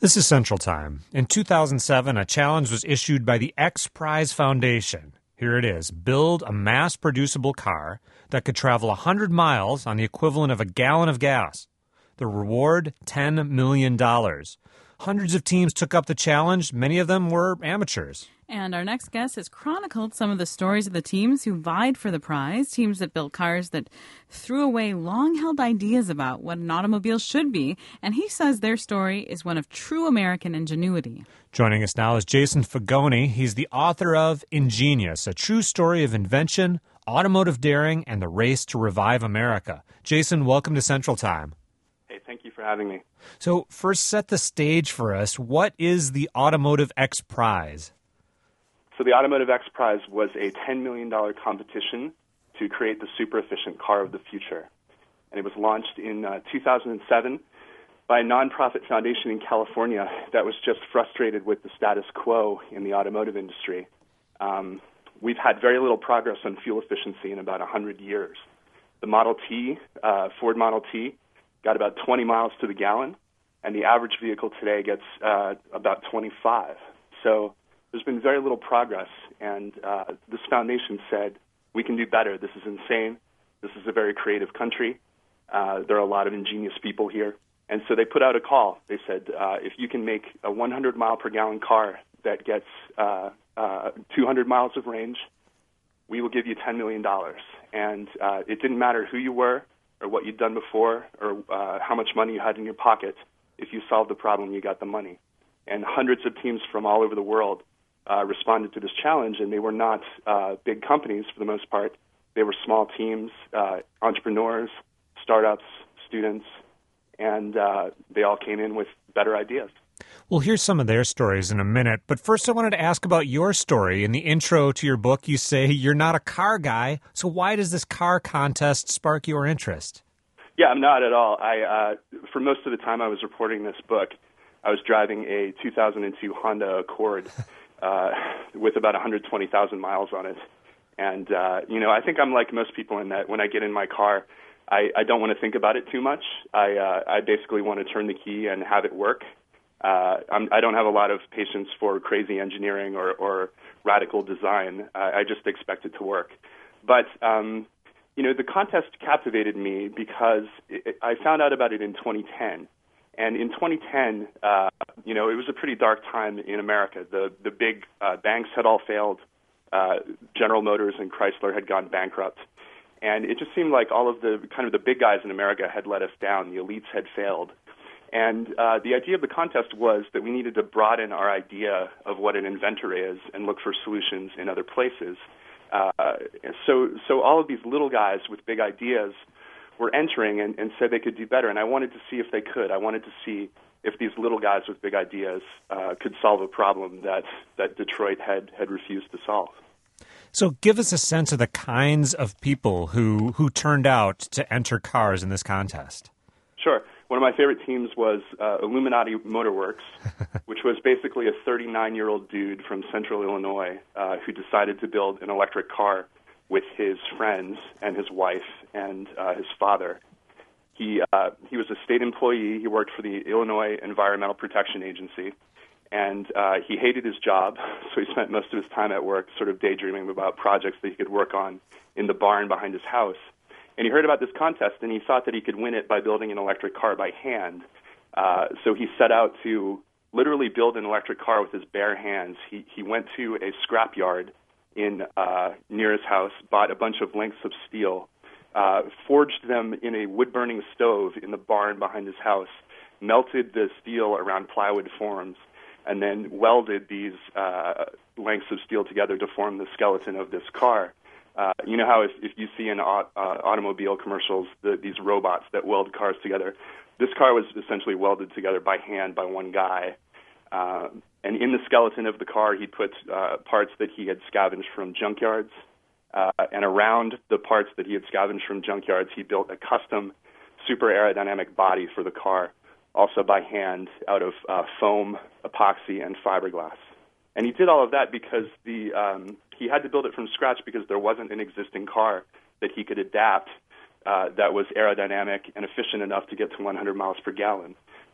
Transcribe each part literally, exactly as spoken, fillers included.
This is Central Time. In two thousand seven, a challenge was issued by the X Prize Foundation. Here it is. Build a mass-producible car that could travel one hundred miles on the equivalent of a gallon of gas. The reward, ten million dollars. Hundreds of teams took up the challenge. Many of them were amateurs. And our next guest has chronicled some of the stories of the teams who vied for the prize, teams that built cars that threw away long-held ideas about what an automobile should be, and he says their story is one of true American ingenuity. Joining us now is Jason Fagone. He's the author of Ingenious, a true story of invention, automotive daring, and the race to revive America. Jason, welcome to Central Time. Hey, thank you for having me. So first, set the stage for us. What is the Automotive X Prize? So the Automotive X Prize was a ten million dollars competition to create the super efficient car of the future. And it was launched in uh, two thousand seven by a nonprofit foundation in California that was just frustrated with the status quo in the automotive industry. Um, we've had very little progress on fuel efficiency in about one hundred years. The Model T, uh, Ford Model T, got about twenty miles to the gallon, and the average vehicle today gets uh, about twenty-five. So there's been very little progress, and uh, this foundation said, we can do better. This is insane. This is a very creative country. Uh, there are a lot of ingenious people here. And so they put out a call. They said, uh, if you can make a one hundred mile per gallon car that gets uh, uh, two hundred miles of range, we will give you ten million dollars. And uh, it didn't matter who you were or what you'd done before or uh, how much money you had in your pocket. If you solved the problem, you got the money. And hundreds of teams from all over the world Uh, responded to this challenge, and they were not uh, big companies for the most part. They were small teams, uh, entrepreneurs, startups, students, and uh, they all came in with better ideas. We'll hear some of their stories in a minute, but first I wanted to ask about your story. In the intro to your book, you say you're not a car guy, so why does this car contest spark your interest? Yeah, I'm not at all. I, uh, for most of the time I was reporting this book, I was driving a two thousand two Honda Accord Uh, with about one hundred twenty thousand miles on it. And, uh, you know, I think I'm like most people in that when I get in my car, I, I don't want to think about it too much. I, uh, I basically want to turn the key and have it work. Uh, I'm, I don't have a lot of patience for crazy engineering or, or radical design. I, I just expect it to work. But, um, you know, the contest captivated me because it, I found out about it in twenty ten. And in twenty ten, uh, you know, it was a pretty dark time in America. The the big uh, banks had all failed. Uh, General Motors and Chrysler had gone bankrupt. And it just seemed like all of the kind of the big guys in America had let us down. The elites had failed. And uh, the idea of the contest was that we needed to broaden our idea of what an inventor is and look for solutions in other places. Uh, so, so all of these little guys with big ideas were entering and, and said they could do better. And I wanted to see if they could. I wanted to see if these little guys with big ideas uh, could solve a problem that, that Detroit had, had refused to solve. So give us a sense of the kinds of people who, who turned out to enter cars in this contest. Sure. One of my favorite teams was uh, Illuminati Motorworks, which was basically a thirty-nine-year-old dude from central Illinois uh, who decided to build an electric car with his friends and his wife and uh, his father. He uh, he was a state employee. He worked for the Illinois Environmental Protection Agency, and uh, he hated his job, so he spent most of his time at work sort of daydreaming about projects that he could work on in the barn behind his house. And he heard about this contest, and he thought that he could win it by building an electric car by hand. Uh, so he set out to literally build an electric car with his bare hands. He he went to a scrapyard in uh, near his house, bought a bunch of lengths of steel, uh, forged them in a wood-burning stove in the barn behind his house, melted the steel around plywood forms, and then welded these uh, lengths of steel together to form the skeleton of this car. Uh, you know how if, if you see in uh, automobile commercials the, these robots that weld cars together, this car was essentially welded together by hand by one guy. Uh, and in the skeleton of the car, he put uh, parts that he had scavenged from junkyards. Uh, and around the parts that he had scavenged from junkyards, he built a custom super aerodynamic body for the car, also by hand, out of uh, foam, epoxy, and fiberglass. And he did all of that because the um, he had to build it from scratch because there wasn't an existing car that he could adapt uh, that was aerodynamic and efficient enough to get to one hundred miles per gallon.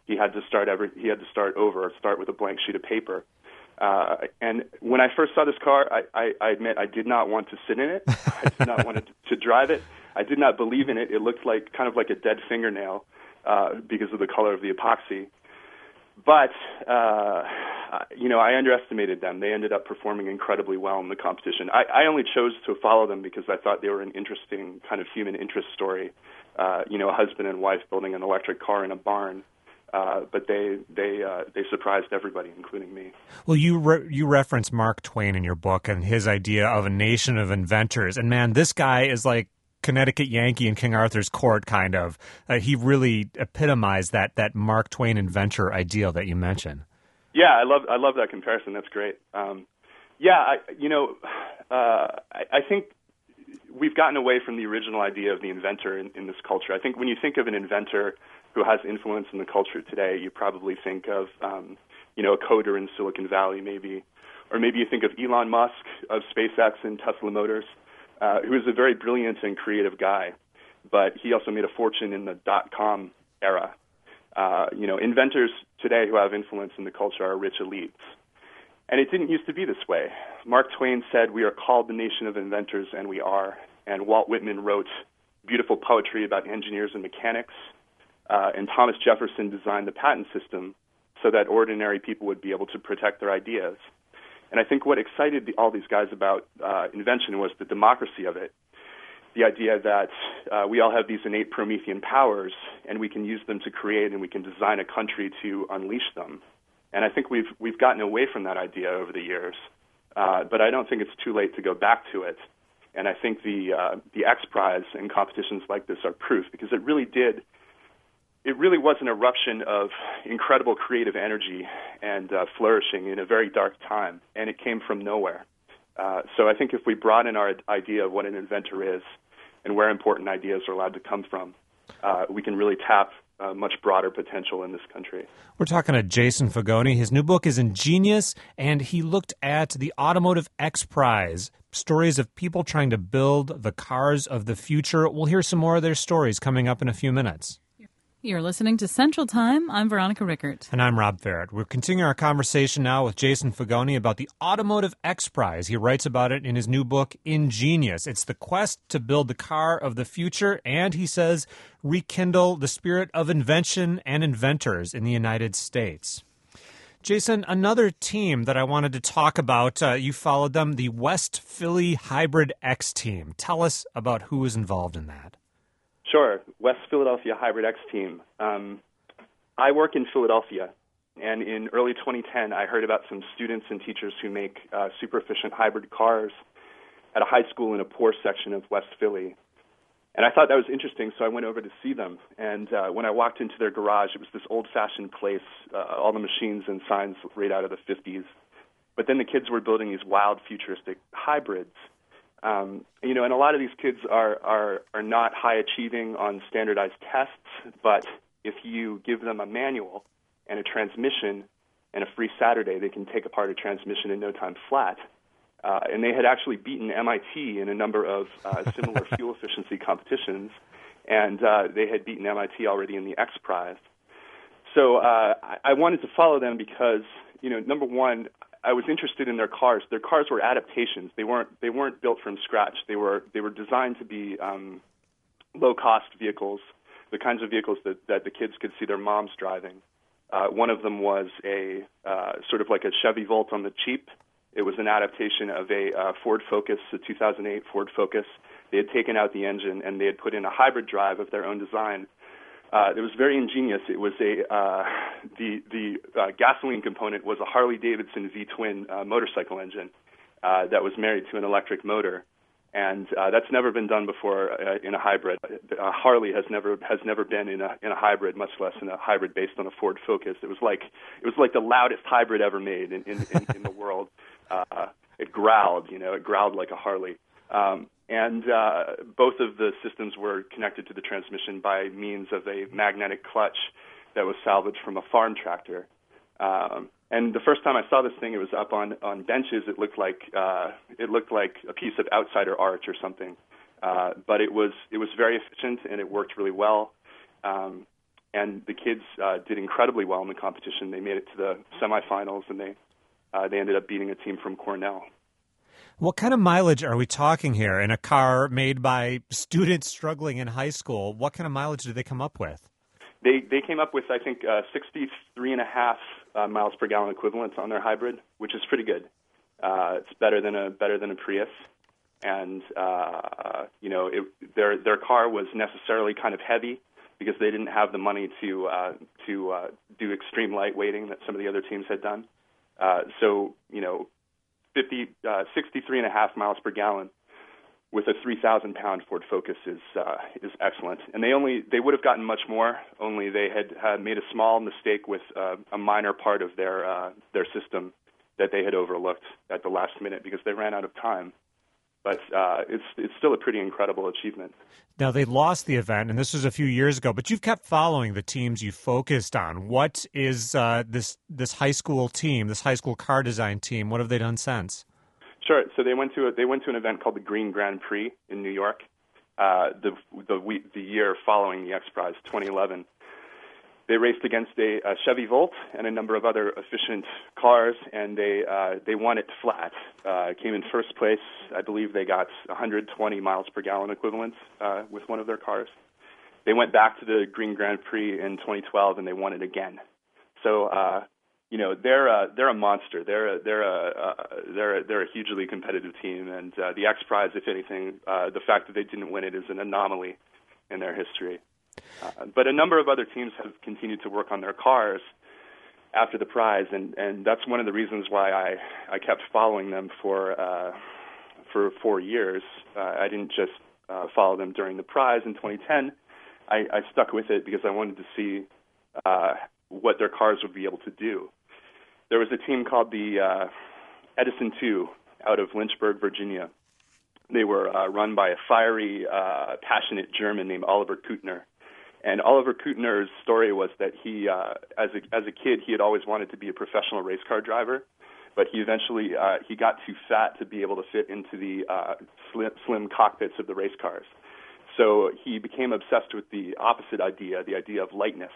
he had to start every he had to start over, start with a blank sheet of paper. Uh, and when I first saw this car, I, I, I admit I did not want to sit in it. I did not want to, to drive it. I did not believe in it. It looked like kind of like a dead fingernail uh, because of the color of the epoxy. But, uh, you know, I underestimated them. They ended up performing incredibly well in the competition. I, I only chose to follow them because I thought they were an interesting kind of human interest story. Uh, you know, a husband and wife building an electric car in a barn. Uh, but they they uh, they surprised everybody, including me. Well, you re- you reference Mark Twain in your book and his idea of a nation of inventors. And man, this guy is like Connecticut Yankee in King Arthur's court, kind of. Uh, he really epitomized that that Mark Twain inventor ideal that you mentioned. Yeah, I love I love that comparison. That's great. Um, yeah, I, you know, uh, I, I think we've gotten away from the original idea of the inventor in, in this culture. I think when you think of an inventor who has influence in the culture today, you probably think of, um, you know, a coder in Silicon Valley, maybe, or maybe you think of Elon Musk of SpaceX and Tesla Motors, uh, who is a very brilliant and creative guy, but he also made a fortune in the dot-com era. Uh, you know, inventors today who have influence in the culture are rich elites. And it didn't used to be this way. Mark Twain said, "We are called the nation of inventors," and we are. And Walt Whitman wrote beautiful poetry about engineers and mechanics. Uh, and Thomas Jefferson designed the patent system so that ordinary people would be able to protect their ideas. And I think what excited the, all these guys about uh, invention was the democracy of it, the idea that uh, we all have these innate Promethean powers, and we can use them to create and we can design a country to unleash them. And I think we've we've gotten away from that idea over the years, uh, but I don't think it's too late to go back to it. And I think the uh, the X Prize and competitions like this are proof, because it really did. It really was an eruption of incredible creative energy and uh, flourishing in a very dark time, and it came from nowhere. Uh, so I think if we broaden our idea of what an inventor is and where important ideas are allowed to come from, uh, we can really tap uh, much broader potential in this country. We're talking to Jason Fagone. His new book is Ingenious, and he looked at the Automotive X Prize, stories of people trying to build the cars of the future. We'll hear some more of their stories coming up in a few minutes. You're listening to Central Time. I'm Veronica Rickert. And I'm Rob Ferret. We're continuing our conversation now with Jason Fagone about the Automotive X Prize. He writes about it in his new book, Ingenious. It's the quest to build the car of the future, and he says, rekindle the spirit of invention and inventors in the United States. Jason, another team that I wanted to talk about, uh, you followed them, the West Philly Hybrid X team. Tell us about who was involved in that. Sure. West Philadelphia Hybrid X team. Um, I work in Philadelphia, and in early twenty ten, I heard about some students and teachers who make uh, super efficient hybrid cars at a high school in a poor section of West Philly. And I thought that was interesting, so I went over to see them. And uh, when I walked into their garage, it was this old-fashioned place, uh, all the machines and signs right out of the fifties. But then the kids were building these wild, futuristic hybrids. Um, you know, and a lot of these kids are, are, are not high achieving on standardized tests, but if you give them a manual and a transmission and a free Saturday, they can take apart a transmission in no time flat. Uh, and they had actually beaten M I T in a number of uh, similar fuel efficiency competitions, and uh, they had beaten M I T already in the X Prize. So uh, I, I wanted to follow them because, you know, number one, I was interested in their cars. Their cars were adaptations. They weren't they weren't built from scratch. They were they were designed to be um, low-cost vehicles, the kinds of vehicles that, that the kids could see their moms driving. Uh, one of them was a uh, sort of like a Chevy Volt on the cheap. It was an adaptation of a uh, Ford Focus, a two thousand eight Ford Focus. They had taken out the engine and they had put in a hybrid drive of their own design. Uh, it was very ingenious. It was a uh, the the uh, gasoline component was a Harley Davidson V-twin uh, motorcycle engine uh, that was married to an electric motor, and uh, that's never been done before uh, in a hybrid. Uh, Harley has never has never been in a in a hybrid, much less in a hybrid based on a Ford Focus. It was like it was like the loudest hybrid ever made in in, in, in the world. Uh, it growled, you know, it growled like a Harley. Um, and uh, both of the systems were connected to the transmission by means of a magnetic clutch that was salvaged from a farm tractor. Um, and the first time I saw this thing, it was up on, on benches. It looked like uh, it looked like a piece of outsider art or something. Uh, but it was it was very efficient and it worked really well. Um, and the kids uh, did incredibly well in the competition. They made it to the semifinals, and they uh, they ended up beating a team from Cornell. What kind of mileage are we talking here in a car made by students struggling in high school? What kind of mileage did they come up with? They they came up with, I think, uh, sixty-three and a half uh, miles per gallon equivalent on their hybrid, which is pretty good. Uh, it's better than a better than a Prius, and uh, you know it, their their car was necessarily kind of heavy because they didn't have the money to uh, to uh, do extreme lightweighting that some of the other teams had done. Uh, so you know, fifty, uh, sixty-three and a half miles per gallon with a three thousand pound Ford Focus is uh, is excellent. And they only they would have gotten much more, only they had, had made a small mistake with uh, a minor part of their uh, their system that they had overlooked at the last minute because they ran out of time. But uh, it's it's still a pretty incredible achievement. Now, they lost the event, and this was a few years ago, but you've kept following the teams you focused on. What is uh, this this high school team, this high school car design team, what have they done since? Sure. So they went to a, they went to an event called the Green Grand Prix in New York, uh, the the week, the year following the X Prize, twenty eleven. They raced against a, a Chevy Volt and a number of other efficient cars, and they uh, they won it flat. Uh, came in first place. I believe they got one hundred twenty miles per gallon equivalent uh, with one of their cars. They went back to the Green Grand Prix in twenty twelve, and they won it again. So. Uh, You know they're a, they're a monster. They're a, they're a uh, they're a, they're a hugely competitive team, and uh, the X Prize, if anything, uh, the fact that they didn't win it is an anomaly in their history. Uh, but a number of other teams have continued to work on their cars after the prize, and, and that's one of the reasons why I, I kept following them for uh, for four years. Uh, I didn't just uh, follow them during the prize in twenty ten. I, I stuck with it because I wanted to see uh, what their cars would be able to do. There was a team called the uh, Edison two out of Lynchburg, Virginia. They were uh, run by a fiery, uh, passionate German named Oliver Kuttner. And Oliver Kuttner's story was that he, uh, as a as a kid, he had always wanted to be a professional race car driver, but he eventually uh, he got too fat to be able to fit into the uh, slim, slim cockpits of the race cars. So he became obsessed with the opposite idea, the idea of lightness.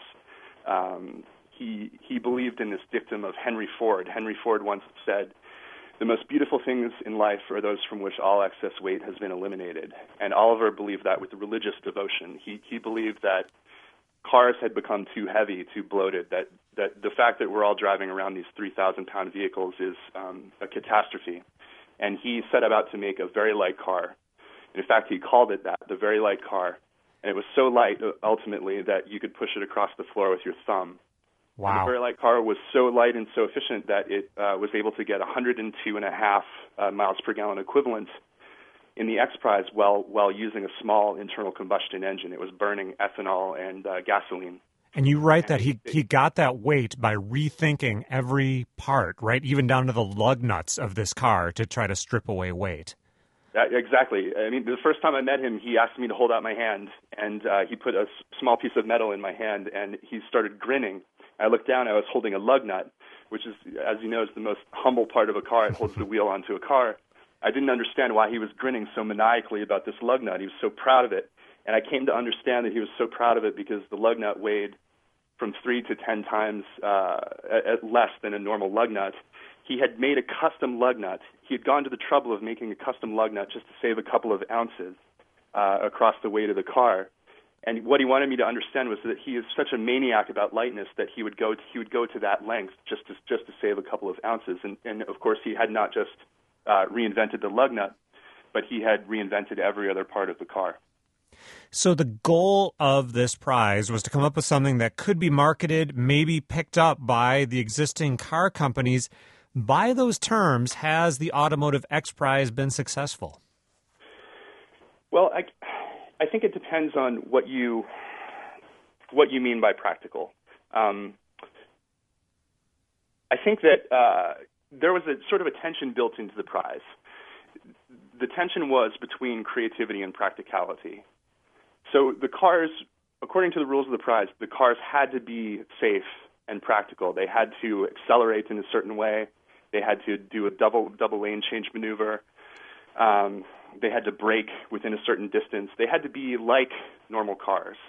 Um, He he believed in this dictum of Henry Ford. Henry Ford once said, "The most beautiful things in life are those from which all excess weight has been eliminated." And Oliver believed that with religious devotion. He he believed that cars had become too heavy, too bloated, that, that the fact that we're all driving around these three thousand pound vehicles is um, a catastrophe. And he set about to make a very light car. In fact, he called it that, the very light car. And it was so light, ultimately, that you could push it across the floor with your thumb. Wow. And the very light car was so light and so efficient that it uh, was able to get one hundred two and a half uh, miles per gallon equivalent in the X Prize while while using a small internal combustion engine. It was burning ethanol and uh, gasoline. And you write that he, he got that weight by rethinking every part, right, even down to the lug nuts of this car to try to strip away weight. That, exactly. I mean, the first time I met him, he asked me to hold out my hand, and uh, he put a s- small piece of metal in my hand, and he started grinning. I looked down, I was holding a lug nut, which is, as you know, is the most humble part of a car. It holds the wheel onto a car. I didn't understand why he was grinning so maniacally about this lug nut. He was so proud of it. And I came to understand that he was so proud of it because the lug nut weighed from three to ten times uh, at less than a normal lug nut. He had made a custom lug nut. He had gone to the trouble of making a custom lug nut just to save a couple of ounces uh, across the weight of the car. And what he wanted me to understand was that he is such a maniac about lightness that he would go to, he would go to that length just to just to save a couple of ounces. And, and of course, he had not just uh, reinvented the lug nut, but he had reinvented every other part of the car. So the goal of this prize was to come up with something that could be marketed, maybe picked up by the existing car companies. By those terms, has the Automotive X Prize been successful? Well, I, I think it depends on what you what you mean by practical. Um, I think that uh, there was a sort of a tension built into the prize. The tension was between creativity and practicality. So the cars, according to the rules of the prize, the cars had to be safe and practical. They had to accelerate in a certain way. They had to do a double double lane change maneuver. Um, they had to brake within a certain distance. They had to be like normal cars.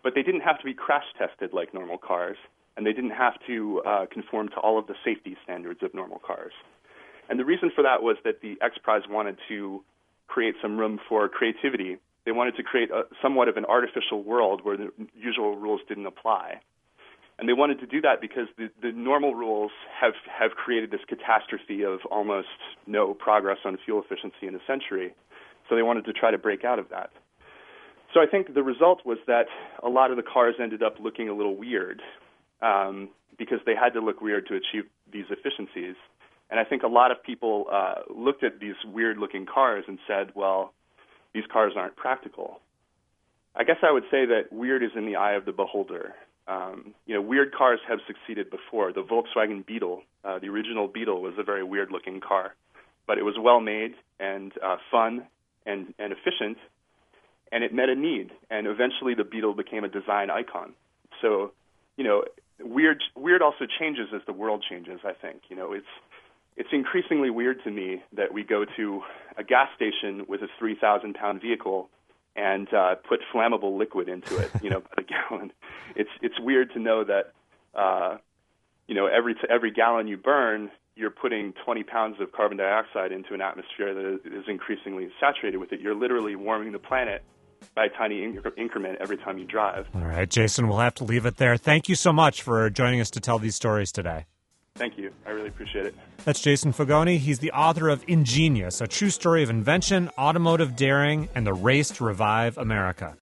but they didn't have to be crash tested like normal cars, and they didn't have to uh, conform to all of the safety standards of normal cars. And the reason for that was that the X Prize wanted to create some room for creativity. They wanted to create a, somewhat of an artificial world where the usual rules didn't apply. And they wanted to do that because the, the normal rules have, have created this catastrophe of almost no progress on fuel efficiency in a century. So they wanted to try to break out of that. So I think the result was that a lot of the cars ended up looking a little weird um, because they had to look weird to achieve these efficiencies. And I think a lot of people uh, looked at these weird-looking cars and said, well, these cars aren't practical. I guess I would say that weird is in the eye of the beholder. Um, you know, weird cars have succeeded before. The Volkswagen Beetle, uh, the original Beetle, was a very weird-looking car, but it was well-made and uh, fun and, and efficient, and it met a need. And eventually, the Beetle became a design icon. So, you know, weird weird also changes as the world changes. I think, you know, it's it's increasingly weird to me that we go to a gas station with a three thousand pound vehicle and uh, put flammable liquid into it, you know, by the gallon. It's it's weird to know that, uh, you know, every t- every gallon you burn, you're putting twenty pounds of carbon dioxide into an atmosphere that is increasingly saturated with it. You're literally warming the planet by a tiny inc- increment every time you drive. All right, Jason, we'll have to leave it there. Thank you so much for joining us to tell these stories today. Thank you. I really appreciate it. That's Jason Fogoni. He's the author of Ingenious, a true story of invention, automotive daring, and the race to revive America.